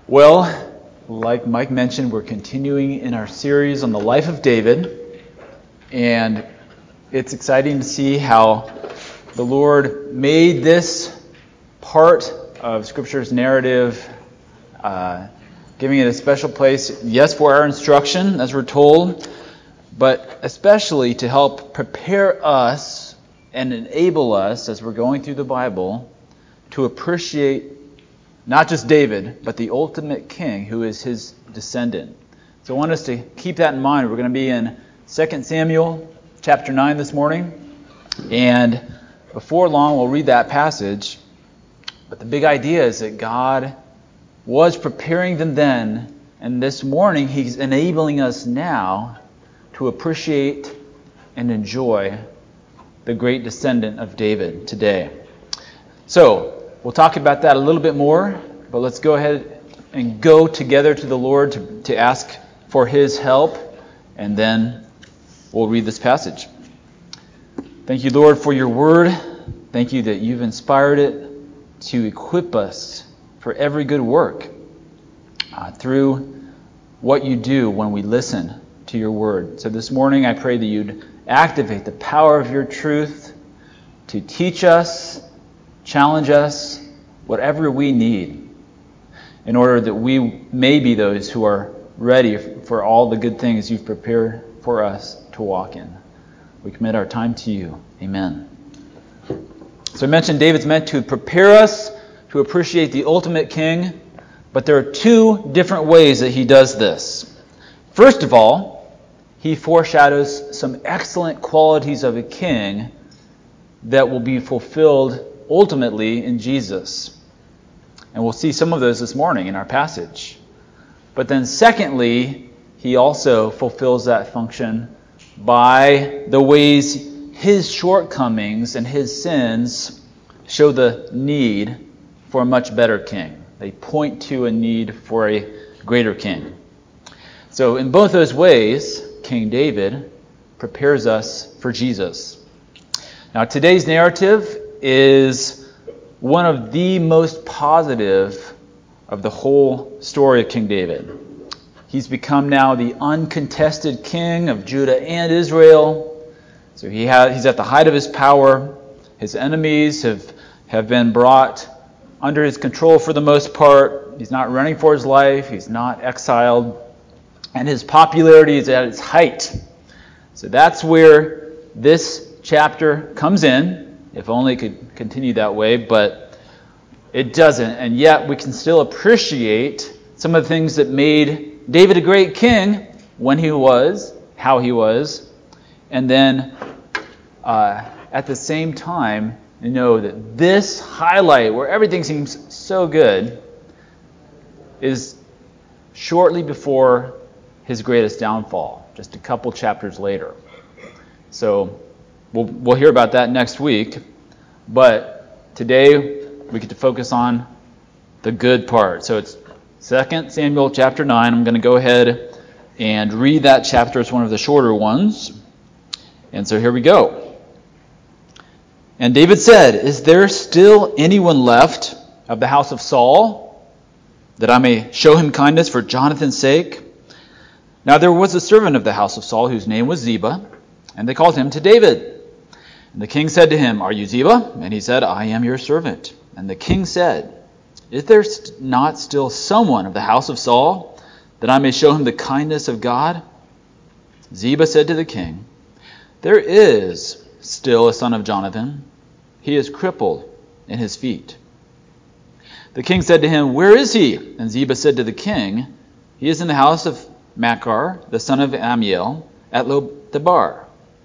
Well, like Mike mentioned, we're continuing in our series on the life of David, and it's exciting to see how the Lord made this part of Scripture's narrative, giving it a special place, yes, for our instruction, as we're told, but especially to help prepare us and enable us, as we're going through the Bible, to appreciate not just David, but the ultimate king who is his descendant. So I want us to keep that in mind. We're going to be in 2 Samuel chapter 9 this morning. And before long, we'll read that passage. But the big idea is that God was preparing them then, and this morning He's enabling us now to appreciate and enjoy the great descendant of David today. So, we'll talk about that a little bit more, but let's go ahead and go together to the Lord to ask for His help, and then we'll read this passage. Thank you, Lord, for your word. Thank you that you've inspired it to equip us for every good work through what you do when we listen to your word. So this morning I pray that you'd activate the power of your truth to teach us, challenge us, whatever we need, in order that we may be those who are ready for all the good things you've prepared for us to walk in. We commit our time to you. Amen. So I mentioned David's meant to prepare us to appreciate the ultimate king, but there are two different ways that he does this. First of all, he foreshadows some excellent qualities of a king that will be fulfilled ultimately in Jesus. And we'll see some of those this morning in our passage. But then secondly, he also fulfills that function by the ways his shortcomings and his sins show the need for a much better king. They point to a need for a greater king. So in both those ways, King David prepares us for Jesus. Now today's narrative is one of the most positive of the whole story of King David. He's become now the uncontested king of Judah and Israel. So he's at the height of his power. His enemies have been brought under his control for the most part. He's not running for his life. He's not exiled. And his popularity is at its height. So that's where this chapter comes in. If only it could continue that way, but it doesn't. And yet we can still appreciate some of the things that made David a great king when he was, how he was, and then at the same time know that this highlight where everything seems so good is shortly before his greatest downfall, just a couple chapters later. So we'll hear about that next week, but today we get to focus on the good part. So it's 2 Samuel chapter 9. I'm going to go ahead and read that chapter. It's one of the shorter ones. And so here we go. And David said, "Is there still anyone left of the house of Saul, that I may show him kindness for Jonathan's sake? Now there was a servant of the house of Saul whose name was Ziba, and they called him to David. And the king said to him, 'Are you Ziba?' And he said, 'I am your servant.' And the king said, 'Is there not still someone of the house of Saul, that I may show him the kindness of God?' Ziba said to the king, 'There is still a son of Jonathan. He is crippled in his feet.' The king said to him, 'Where is he?' And Ziba said to the king, 'He is in the house of Machir, the son of Ammiel, at Lo-debar.'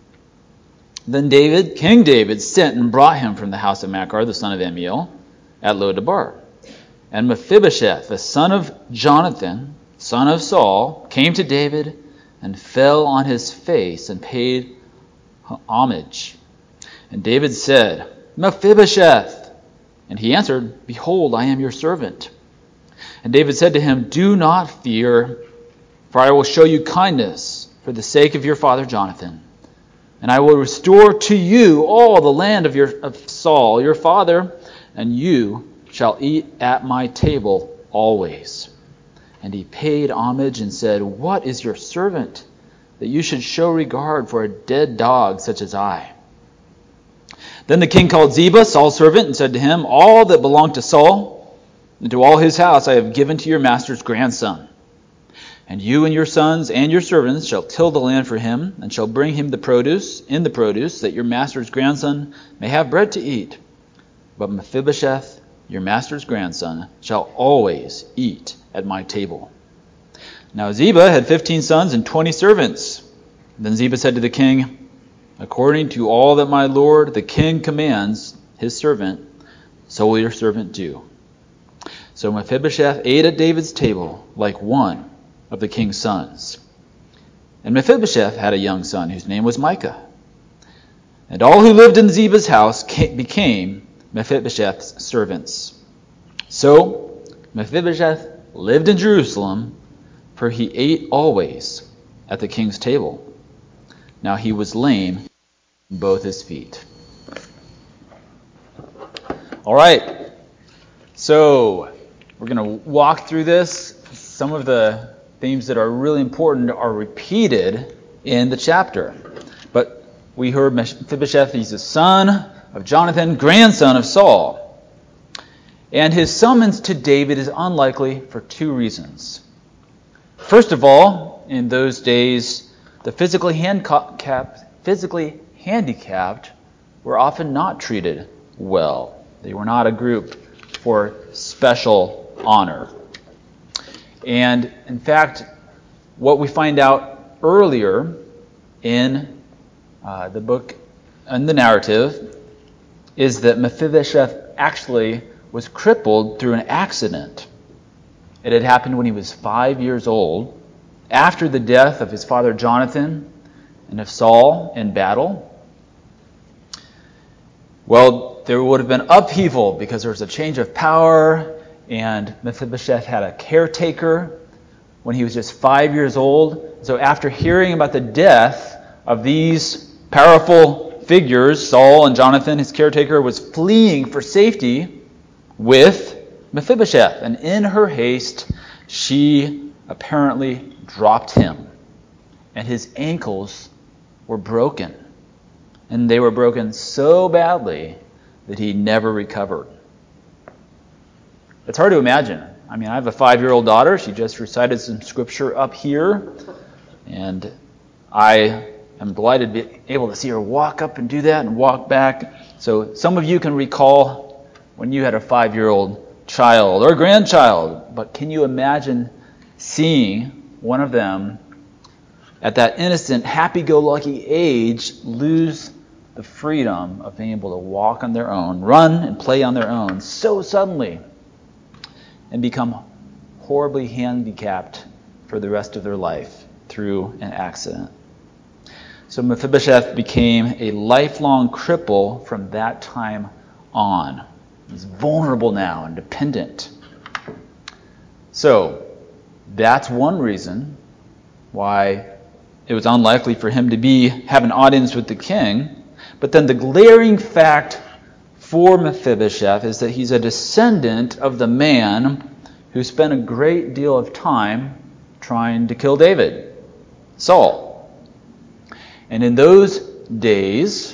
Then King David sent and brought him from the house of Machir, the son of Ammiel, at Lo-debar. And Mephibosheth, the son of Jonathan, son of Saul, came to David and fell on his face and paid homage. And David said, 'Mephibosheth!' And he answered, 'Behold, I am your servant.' And David said to him, 'Do not fear, for I will show you kindness for the sake of your father Jonathan. And I will restore to you all the land of Saul, your father, and you shall eat at my table always.' And he paid homage and said, "What is your servant, that you should show regard for a dead dog such as I?" Then the king called Ziba, Saul's servant, and said to him, "All that belonged to Saul, and to all his house I have given to your master's grandson. And you and your sons and your servants shall till the land for him, and shall bring him the produce, that your master's grandson may have bread to eat. But Mephibosheth, your master's grandson, shall always eat at my table." Now Ziba had 15 sons and 20 servants. Then Ziba said to the king, "According to all that my lord the king commands his servant, so will your servant do." So Mephibosheth ate at David's table like one of the king's sons. And Mephibosheth had a young son whose name was Micah. And all who lived in Ziba's house became Mephibosheth's servants. So Mephibosheth lived in Jerusalem, for he ate always at the king's table. Now he was lame in both his feet. All right, so we're going to walk through this. Some of the themes that are really important are repeated in the chapter. But we heard Mephibosheth, he's the son of Jonathan, grandson of Saul. And his summons to David is unlikely for two reasons. First of all, in those days, the physically handicapped were often not treated well. They were not a group for special honor. And in fact, what we find out earlier in the book and the narrative is that Mephibosheth actually was crippled through an accident. It had happened when he was 5 years old, after the death of his father Jonathan and of Saul in battle. Well, there would have been upheaval because there was a change of power, and Mephibosheth had a caretaker when he was just 5 years old. So after hearing about the death of these powerful figures, Saul and Jonathan, his caretaker, was fleeing for safety with Mephibosheth. And in her haste, she apparently dropped him. And his ankles were broken. And they were broken so badly that he never recovered. It's hard to imagine. I mean, I have a 5-year-old daughter. She just recited some scripture up here. And I am delighted to be able to see her walk up and do that and walk back. So some of you can recall when you had a 5-year-old child or grandchild. But can you imagine seeing one of them at that innocent, happy-go-lucky age lose the freedom of being able to walk on their own, run and play on their own so suddenly, and become horribly handicapped for the rest of their life through an accident? So Mephibosheth became a lifelong cripple from that time on. He's vulnerable now and dependent. So that's one reason why it was unlikely for him to have an audience with the king. But then the glaring fact for Mephibosheth is that he's a descendant of the man who spent a great deal of time trying to kill David, Saul. And in those days,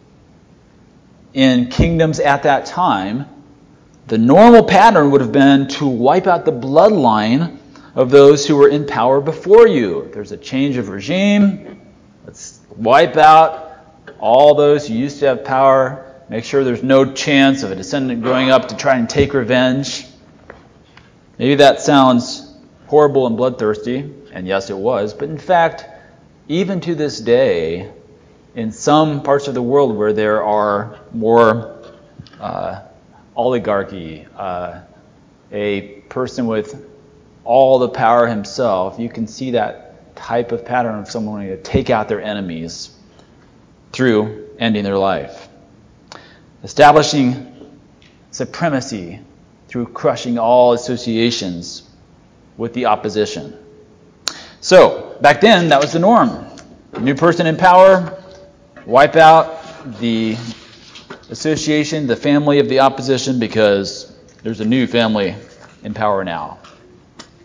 in kingdoms at that time, the normal pattern would have been to wipe out the bloodline of those who were in power before you. If there's a change of regime, let's wipe out all those who used to have power, make sure there's no chance of a descendant growing up to try and take revenge. Maybe that sounds horrible and bloodthirsty, and yes, it was, but in fact, even to this day, in some parts of the world where there are more oligarchy, a person with all the power himself, you can see that type of pattern of someone wanting to take out their enemies through ending their life. Establishing supremacy through crushing all associations with the opposition. So, back then, that was the norm. New person in power, wipe out the association, the family of the opposition, because there's a new family in power now.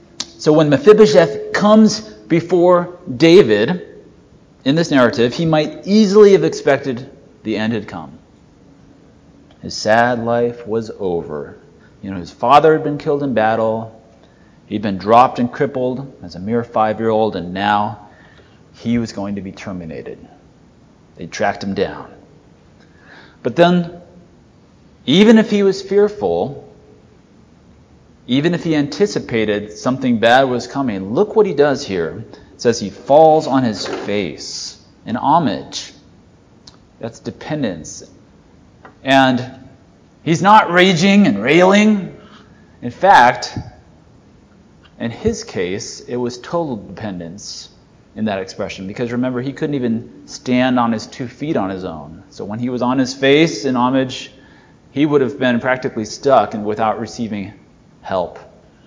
So when Mephibosheth comes before David in this narrative, he might easily have expected the end had come. His sad life was over. His father had been killed in battle. He'd been dropped and crippled as a mere 5-year-old, and now he was going to be terminated. They tracked him down. But then, even if he was fearful, even if he anticipated something bad was coming, look what he does here. It says he falls on his face in homage. That's dependence. And he's not raging and railing. In fact, in his case, it was total dependence in that expression. Because remember, he couldn't even stand on his 2 feet on his own. So when he was on his face in homage, he would have been practically stuck and without receiving help.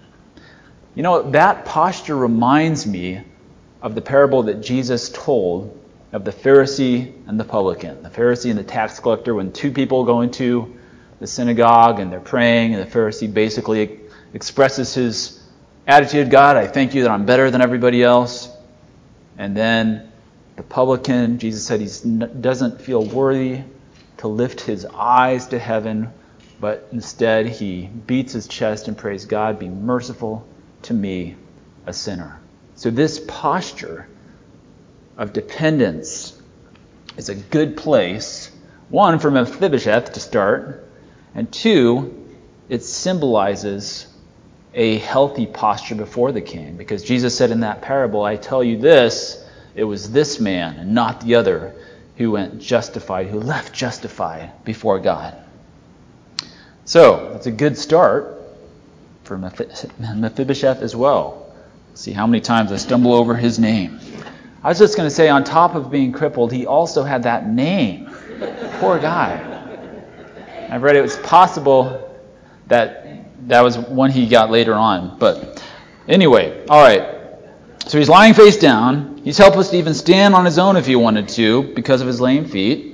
That posture reminds me of the parable that Jesus told of the Pharisee and the publican. The Pharisee and the tax collector, when 2 people go into the synagogue and they're praying, and the Pharisee basically expresses his attitude, God, I thank you that I'm better than everybody else. And then the publican, Jesus said he doesn't feel worthy to lift his eyes to heaven, but instead he beats his chest and prays, God, be merciful to me, a sinner. So this posture of dependence is a good place, 1, for Mephibosheth to start, and 2, it symbolizes a healthy posture before the king. Because Jesus said in that parable, I tell you this, it was this man and not the other who went justified, who left justified before God. So, that's a good start for Mephibosheth as well. See how many times I stumble over his name. I was just going to say, on top of being crippled, he also had that name. Poor guy. I've read it was possible that was one he got later on. But anyway, all right. So he's lying face down. He's helpless to even stand on his own if he wanted to because of his lame feet.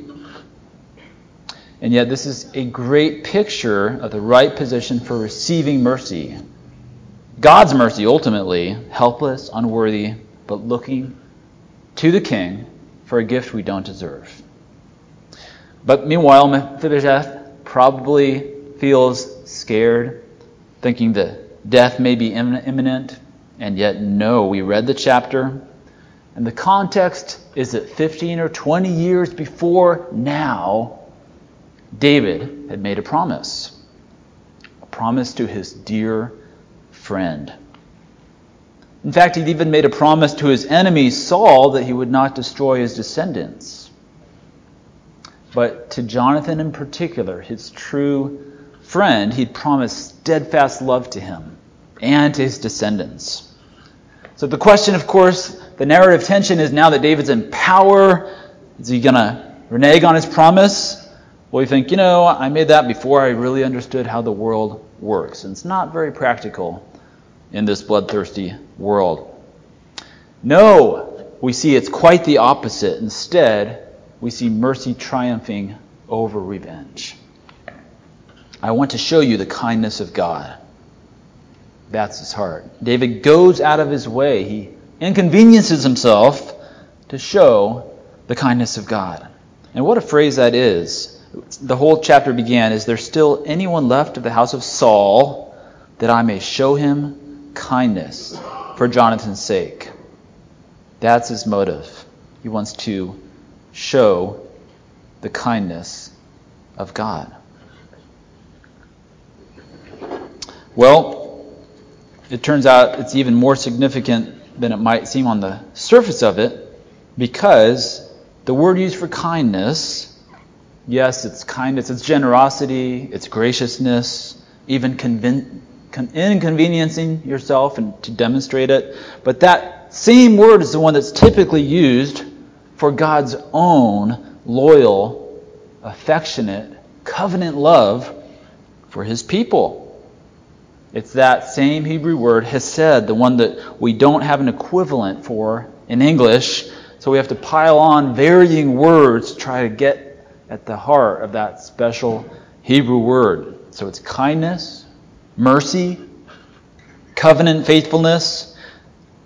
And yet this is a great picture of the right position for receiving mercy. God's mercy, ultimately, helpless, unworthy, but looking to the king for a gift we don't deserve. But meanwhile, Mephibosheth probably feels scared, thinking that death may be imminent, and yet no, we read the chapter, and the context is that 15 or 20 years before now, David had made a promise to his dear friend. In fact, he'd even made a promise to his enemy Saul that he would not destroy his descendants. But to Jonathan in particular, his true friend, he'd promised steadfast love to him and to his descendants. So the question, of course, the narrative tension is now that David's in power, is he going to renege on his promise? Well, you think, I made that before I really understood how the world works. And it's not very practical in this bloodthirsty world. No, we see it's quite the opposite. Instead, we see mercy triumphing over revenge. I want to show you the kindness of God. That's his heart. David goes out of his way. He inconveniences himself to show the kindness of God. And what a phrase that is. The whole chapter began, is there still anyone left of the house of Saul that I may show him kindness for Jonathan's sake? That's his motive. He wants to show the kindness of God. Well, it turns out it's even more significant than it might seem on the surface of it, because the word used for kindness, yes, it's kindness, it's generosity, it's graciousness, even inconveniencing yourself and to demonstrate it. But that same word is the one that's typically used for God's own loyal, affectionate, covenant love for his people. It's that same Hebrew word, hesed, the one that we don't have an equivalent for in English, so we have to pile on varying words to try to get at the heart of that special Hebrew word. So it's kindness, mercy, covenant faithfulness.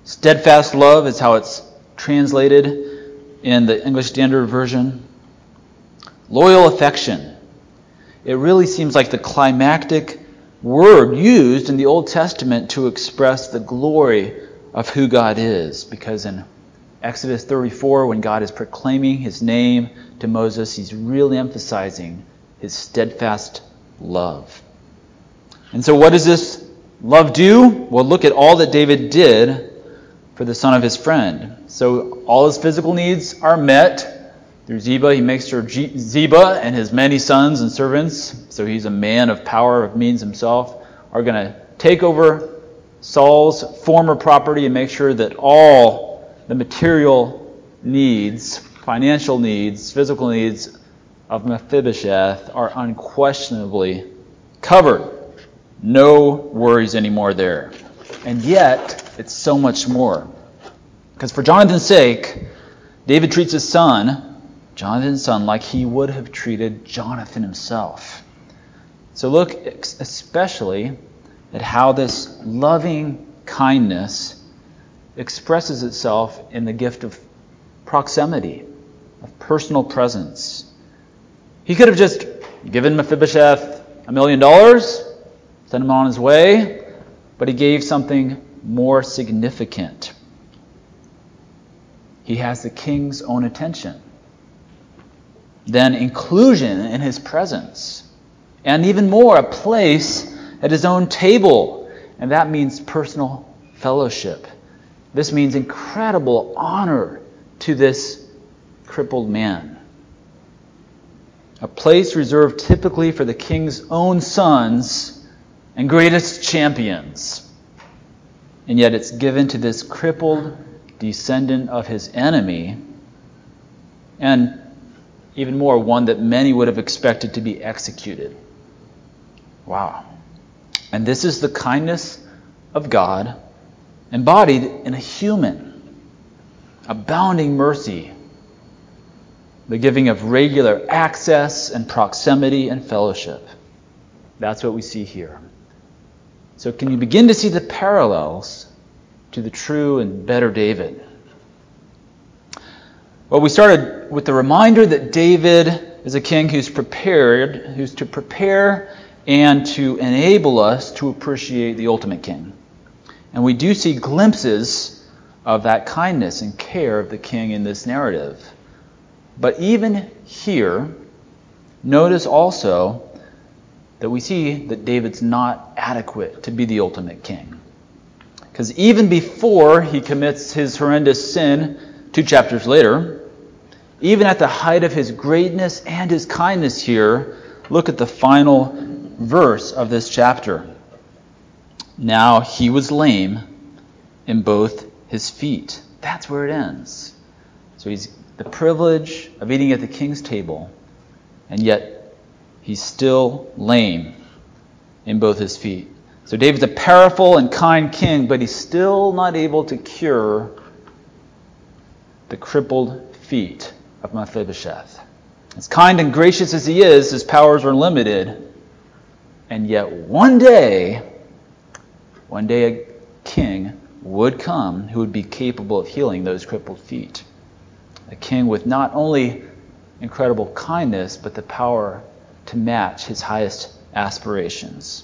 Steadfast love is how it's translated in the English Standard Version. Loyal affection. It really seems like the climactic word used in the Old Testament to express the glory of who God is. Because in Exodus 34, when God is proclaiming his name to Moses, he's really emphasizing his steadfast love. And so what does this love do? Well, look at all that David did for the son of his friend. So all his physical needs are met through Ziba. He makes sure Ziba and his many sons and servants, so he's a man of power, of means himself, are going to take over Saul's former property and make sure that all the material needs, financial needs, physical needs of Mephibosheth are unquestionably covered. No worries anymore there. And yet, it's so much more. Because for Jonathan's sake, David treats his son, Jonathan's son, like he would have treated Jonathan himself. So look especially at how this loving kindness expresses itself in the gift of proximity, of personal presence. He could have just given Mephibosheth $1 million, sent him on his way, but he gave something more significant. He has the king's own attention. Then inclusion in his presence. And even more, a place at his own table. And that means personal fellowship. This means incredible honor to this crippled man. A place reserved typically for the king's own sons and greatest champions. And yet it's given to this crippled descendant of his enemy, and even more, one that many would have expected to be executed. Wow. And this is the kindness of God embodied in a human, abounding mercy, the giving of regular access and proximity and fellowship. That's what we see here. So can you begin to see the parallels to the true and better David? Well, we started with the reminder that David is a king who's to prepare and to enable us to appreciate the ultimate king. And we do see glimpses of that kindness and care of the king in this narrative. But even here, notice also that we see that David's not adequate to be the ultimate king. Because even before he commits his horrendous sin 2 chapters later, even at the height of his greatness and his kindness here, look at the final verse of this chapter. Now he was lame in both his feet. That's where it ends. So he's the privilege of eating at the king's table, and yet he's still lame in both his feet. So David's a powerful and kind king, but he's still not able to cure the crippled feet of Mephibosheth. As kind and gracious as he is, his powers are limited. And yet one day a king would come who would be capable of healing those crippled feet. A king with not only incredible kindness, but the power to match his highest aspirations.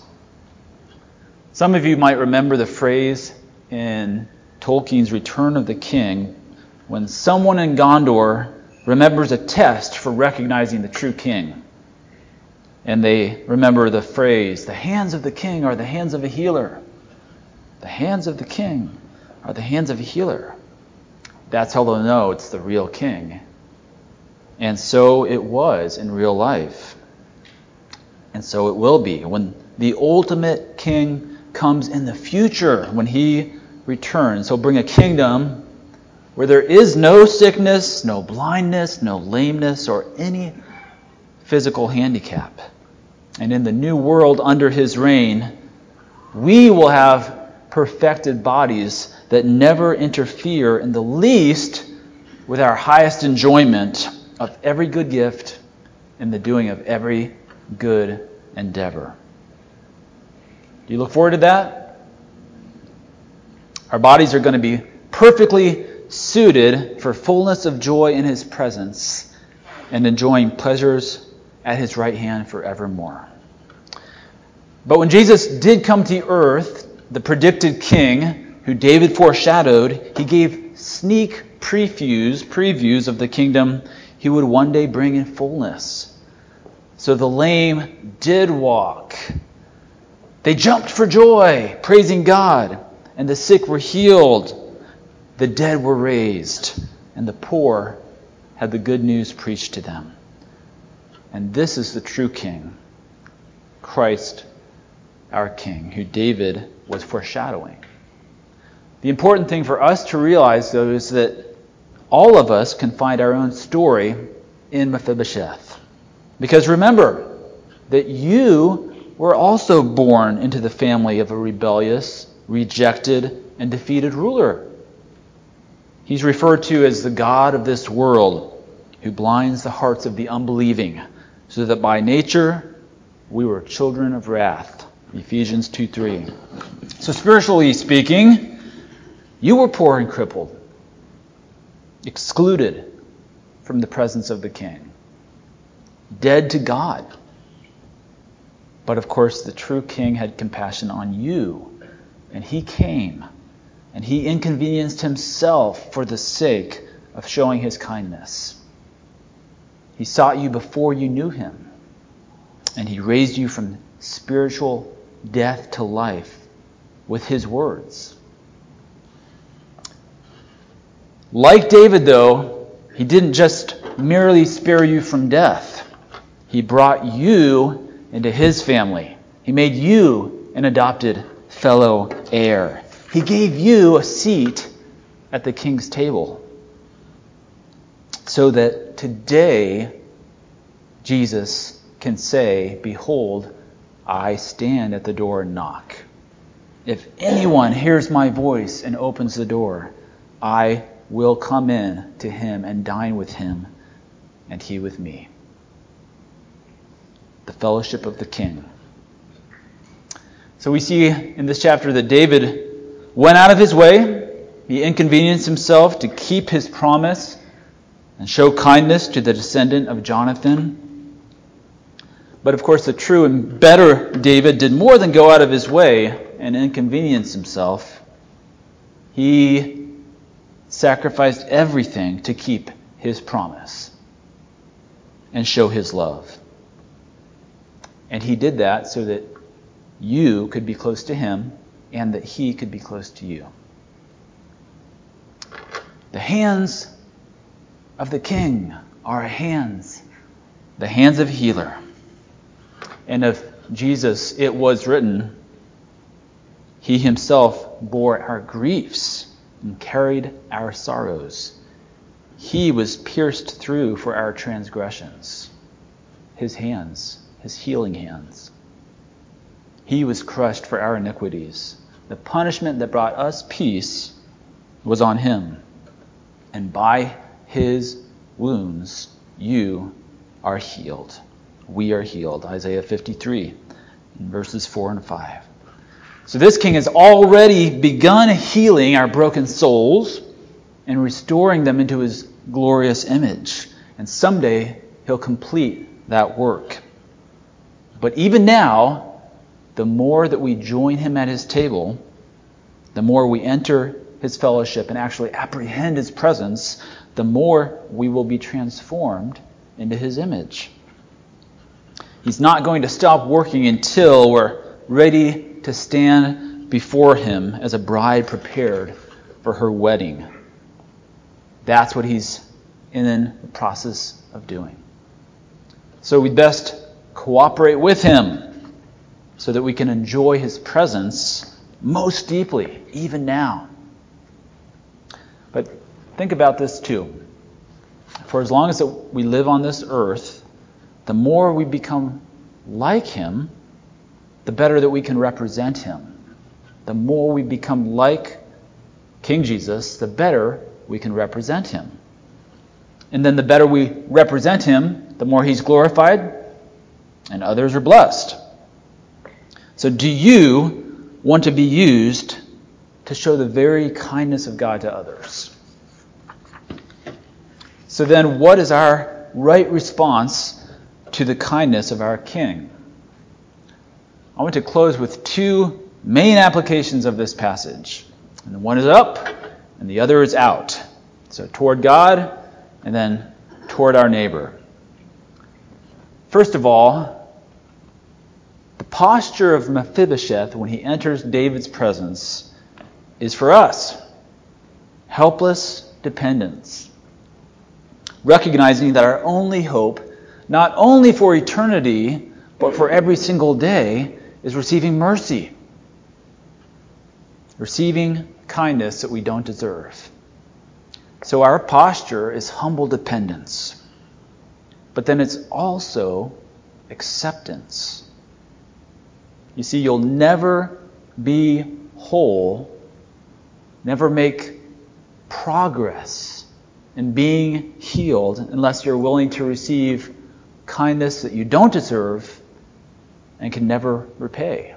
Some of you might remember the phrase in Tolkien's Return of the King, when someone in Gondor remembers a test for recognizing the true king. And they remember the phrase, the hands of the king are the hands of a healer. The hands of the king are the hands of a healer. That's how they'll know it's the real king. And so it was in real life. And so it will be when the ultimate king comes in the future, when he returns. He'll bring a kingdom where there is no sickness, no blindness, no lameness, or any physical handicap. And in the new world under his reign, we will have perfected bodies that never interfere in the least with our highest enjoyment of every good gift and the doing of every good endeavor. Do you look forward to that? Our bodies are going to be perfectly suited for fullness of joy in his presence and enjoying pleasures at his right hand forevermore. But when Jesus did come to earth, the predicted king who David foreshadowed, he gave sneak previews of the kingdom he would one day bring in fullness. So the lame did walk. They jumped for joy, praising God, and the sick were healed. The dead were raised, and the poor had the good news preached to them. And this is the true king, Christ, our king, who David was foreshadowing. The important thing for us to realize, though, is that all of us can find our own story in Mephibosheth. Because remember that you were also born into the family of a rebellious, rejected, and defeated ruler. He's referred to as the God of this world, who blinds the hearts of the unbelieving, so that by nature we were children of wrath. Ephesians 2:3. So spiritually speaking, you were poor and crippled, excluded from the presence of the King, dead to God. But of course, the true King had compassion on you, and he came, and he inconvenienced himself for the sake of showing his kindness. He sought you before you knew him, and he raised you from spiritual death to life with his words. Like David, though, he didn't just merely spare you from death. He brought you into his family. He made you an adopted fellow heir. He gave you a seat at the king's table. So that today, Jesus can say, "Behold, I stand at the door and knock. If anyone hears my voice and opens the door, I will come in to him and dine with him, and he with me." The fellowship of the King. So we see in this chapter that David went out of his way. He inconvenienced himself to keep his promise and show kindness to the descendant of Jonathan. But of course, the true and better David did more than go out of his way and inconvenience himself. He sacrificed everything to keep his promise and show his love. And he did that so that you could be close to him and that he could be close to you. The hands of the King are the hands of a healer. And of Jesus it was written, he himself bore our griefs and carried our sorrows. He was pierced through for our transgressions. His hands, his healing hands. He was crushed for our iniquities. The punishment that brought us peace was on him. And by his wounds you are healed. We are healed. Isaiah 53, verses 4 and 5. So this King has already begun healing our broken souls and restoring them into his glorious image. And someday he'll complete that work. But even now, the more that we join him at his table, the more we enter his fellowship and actually apprehend his presence, the more we will be transformed into his image. He's not going to stop working until we're ready to stand before him as a bride prepared for her wedding. That's what he's in the process of doing. So we'd best cooperate with him so that we can enjoy his presence most deeply, even now. But think about this too. For as long as we live on this earth, the more we become like him, the better that we can represent him. The more we become like King Jesus, the better we can represent him. And then the better we represent him, the more he's glorified and others are blessed. So do you want to be used to show the very kindness of God to others. So then, what is our right response to the kindness of our King? I want to close with two main applications of this passage. And one is up, and the other is out. So toward God, and then toward our neighbor. First of all, the posture of Mephibosheth when he enters David's presence is for us. Helpless dependence. Recognizing that our only hope, not only for eternity, but for every single day, is receiving mercy. Receiving kindness that we don't deserve. So our posture is humble dependence. But then it's also acceptance. You see, you'll never be whole, never make progress in being healed unless you're willing to receive kindness that you don't deserve and can never repay.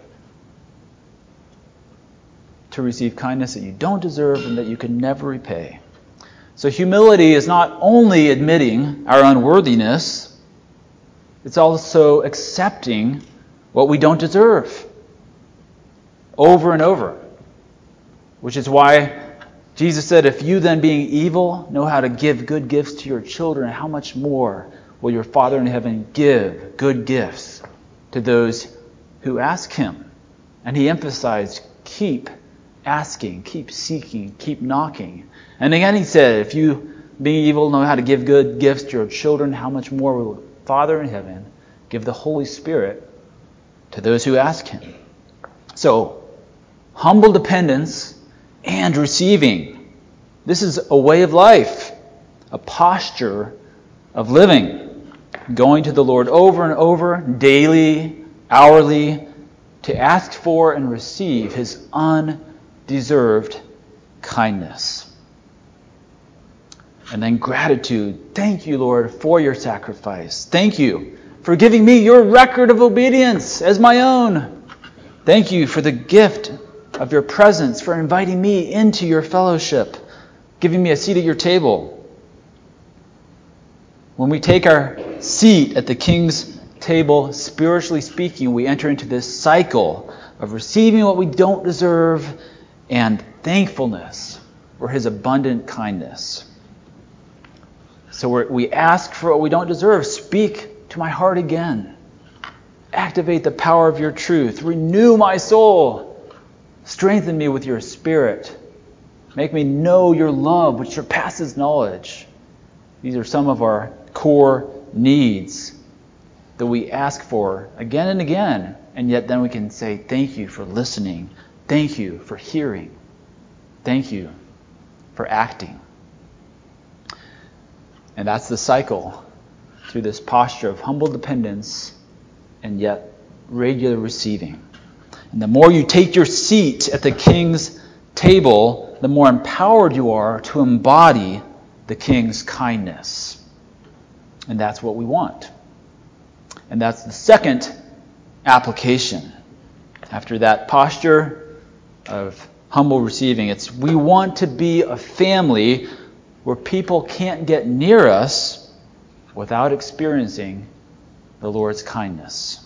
To receive kindness that you don't deserve and that you can never repay. So humility is not only admitting our unworthiness, it's also accepting what we don't deserve over and over. Which is why Jesus said, if you then being evil know how to give good gifts to your children, how much more will your Father in heaven give good gifts to those who ask him? And he emphasized, keep asking, keep seeking, keep knocking. And again he said, if you being evil know how to give good gifts to your children, how much more will Father in heaven give the Holy Spirit to those who ask him? So, humble dependence and receiving. This is a way of life, a posture of living, going to the Lord over and over, daily, hourly, to ask for and receive his undeserved kindness. And then gratitude. Thank you, Lord, for your sacrifice. Thank you for giving me your record of obedience as my own. Thank you for the gift of your presence, for inviting me into your fellowship, giving me a seat at your table. When we take our seat at the King's table, spiritually speaking, we enter into this cycle of receiving what we don't deserve and thankfulness for his abundant kindness. So we ask for what we don't deserve. Speak to my heart again. Activate the power of your truth. Renew my soul. Strengthen me with your spirit. Make me know your love, which surpasses knowledge. These are some of our core needs that we ask for again and again. And yet then we can say, thank you for listening. Thank you for hearing. Thank you for acting. And that's the cycle through this posture of humble dependence and yet regular receiving. And the more you take your seat at the King's table, the more empowered you are to embody the King's kindness. And that's what we want. And that's the second application. After that posture of humble receiving, it's we want to be a family where people can't get near us without experiencing the Lord's kindness.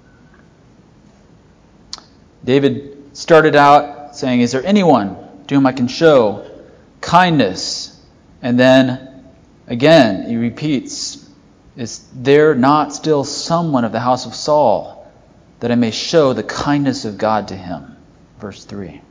David started out saying, is there anyone to whom I can show kindness? And then again, he repeats, is there not still someone of the house of Saul that I may show the kindness of God to him? Verse 3.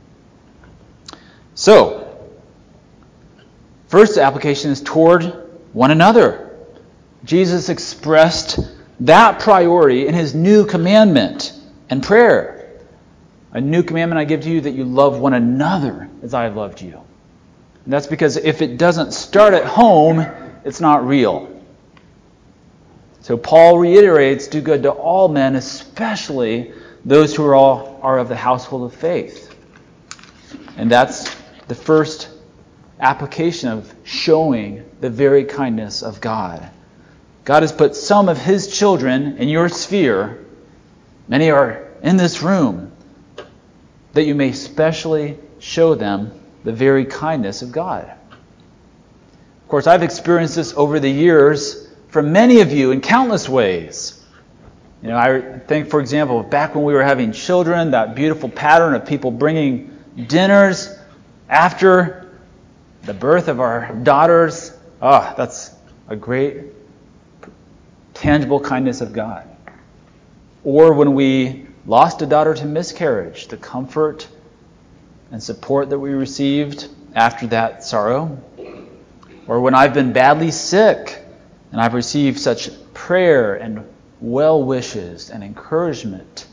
So, first application is toward one another. Jesus expressed that priority in his new commandment and prayer. A new commandment I give to you, that you love one another as I have loved you. And that's because if it doesn't start at home, it's not real. So Paul reiterates, do good to all men, especially those who are of the household of faith. And that's the first application of showing the very kindness of God. God has put some of his children in your sphere. Many are in this room, that you may specially show them the very kindness of God. Of course, I've experienced this over the years from many of you in countless ways. I think, for example, back when we were having children, that beautiful pattern of people bringing dinners after the birth of our daughters. That's a great, tangible kindness of God. Or when we lost a daughter to miscarriage, the comfort and support that we received after that sorrow. Or when I've been badly sick and I've received such prayer and well wishes and encouragement.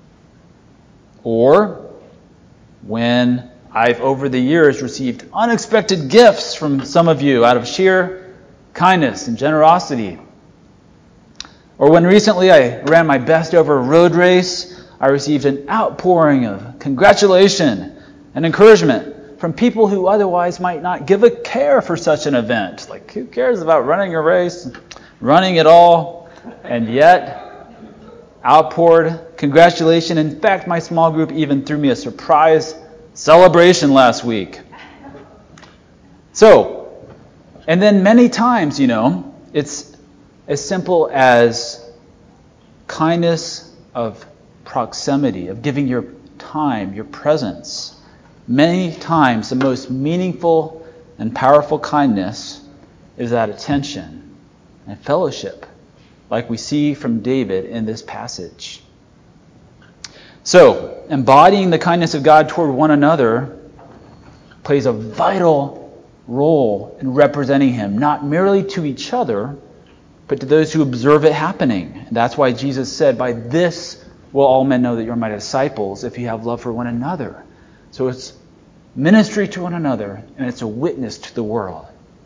Or when I've over the years received unexpected gifts from some of you out of sheer kindness and generosity. Or when recently I ran my best ever road race, I received an outpouring of congratulation and encouragement from people who otherwise might not give a care for such an event. Like, who cares about running a race, running at all? And yet, outpoured congratulation. In fact, my small group even threw me a surprise celebration last week. And then many times, it's as simple as kindness of proximity, of giving your time, your presence. Many times, the most meaningful and powerful kindness is that attention and fellowship, like we see from David in this passage. So, embodying the kindness of God toward one another plays a vital role in representing Him, not merely to each other, but to those who observe it happening. And that's why Jesus said, "By this will all men know that you're my disciples, if you have love for one another." So it's ministry to one another, and it's a witness to the world.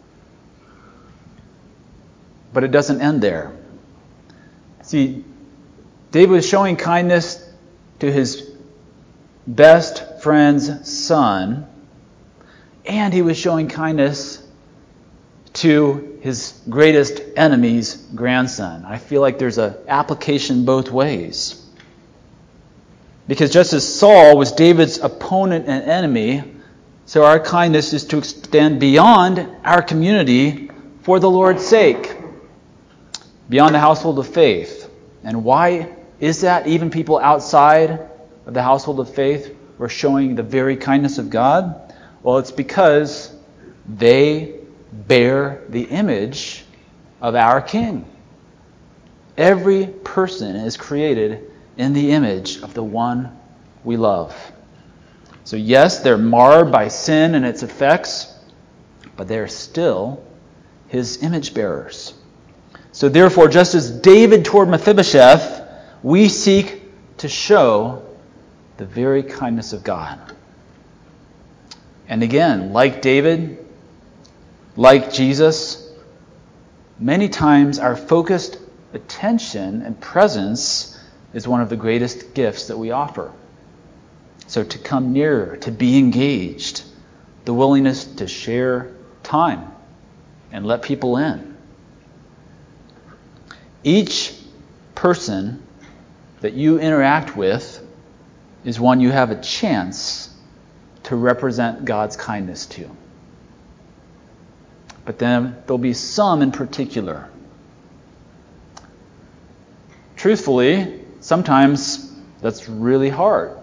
But it doesn't end there. See, David was showing kindness to his best friend's son, and he was showing kindness to his greatest enemy's grandson. I feel like there's an application both ways. Because just as Saul was David's opponent and enemy, so our kindness is to extend beyond our community for the Lord's sake, beyond the household of faith. And why is that? Even people outside of the household of faith were showing the very kindness of God. Well, it's because they bear the image of our King. Every person is created in the image of the one we love. So yes, they're marred by sin and its effects, but they're still His image bearers. So therefore, just as David toward Mephibosheth, we seek to show the very kindness of God. And again, like David, like Jesus, many times our focused attention and presence is one of the greatest gifts that we offer. So to come nearer, to be engaged, the willingness to share time and let people in. Each person that you interact with is one you have a chance to represent God's kindness to. But then there'll be some in particular. Truthfully, sometimes that's really hard.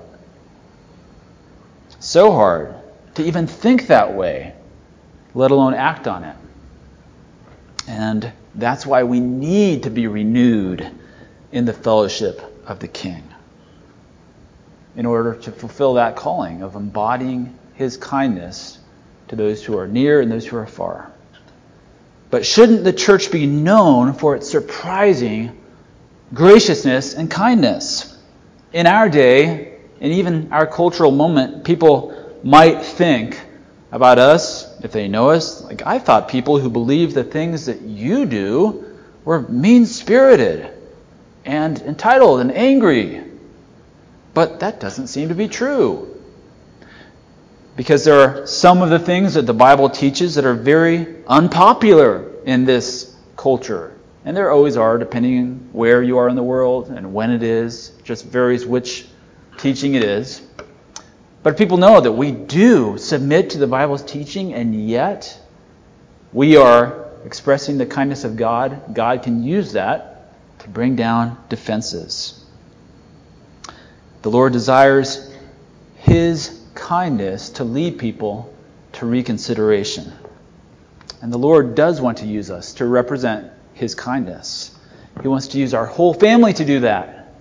So hard to even think that way, let alone act on it. And that's why we need to be renewed in the fellowship of the King in order to fulfill that calling of embodying His kindness to those who are near and those who are far. But shouldn't the church be known for its surprising graciousness and kindness? In our day, and even our cultural moment, people might think about us, if they know us, like, I thought people who believe the things that you do were mean-spirited and entitled and angry. But that doesn't seem to be true. Because there are some of the things that the Bible teaches that are very unpopular in this culture. And there always are, depending on where you are in the world and when it is. It just varies which teaching it is. But people know that we do submit to the Bible's teaching, and yet we are expressing the kindness of God. God can use that to bring down defenses. The Lord desires His kindness to lead people to reconsideration. And the Lord does want to use us to represent His kindness. He wants to use our whole family to do that.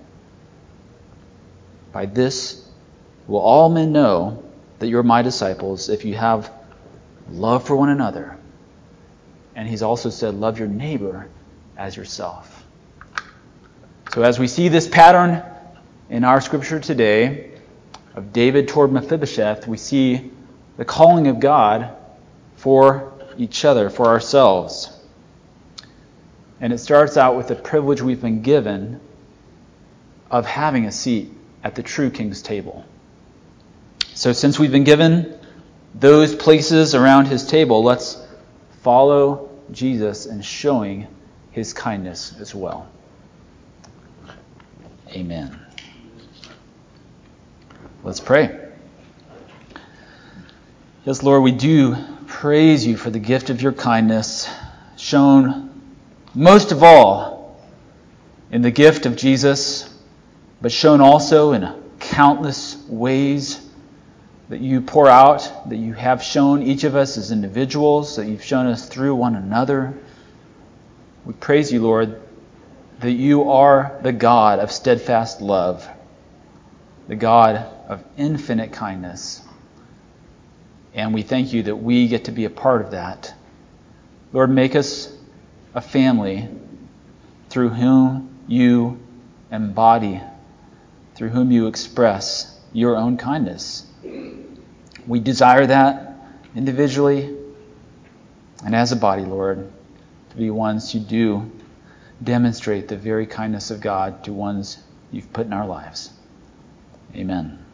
By this will all men know that you're my disciples if you have love for one another. And He's also said, love your neighbor as yourself. So as we see this pattern in our scripture today of David toward Mephibosheth, we see the calling of God for each other, for ourselves. And it starts out with the privilege we've been given of having a seat at the true king's table. So since we've been given those places around His table, let's follow Jesus in showing His kindness as well. Amen. Let's pray. Yes, Lord, we do praise You for the gift of Your kindness, shown most of all in the gift of Jesus, but shown also in countless ways that You pour out, that You have shown each of us as individuals, that You've shown us through one another. We praise You, Lord, that You are the God of steadfast love, the God of infinite kindness. And we thank You that we get to be a part of that. Lord, make us a family through whom You embody, through whom You express Your own kindness. We desire that individually and as a body, Lord, to be ones who do demonstrate the very kindness of God to ones You've put in our lives. Amen.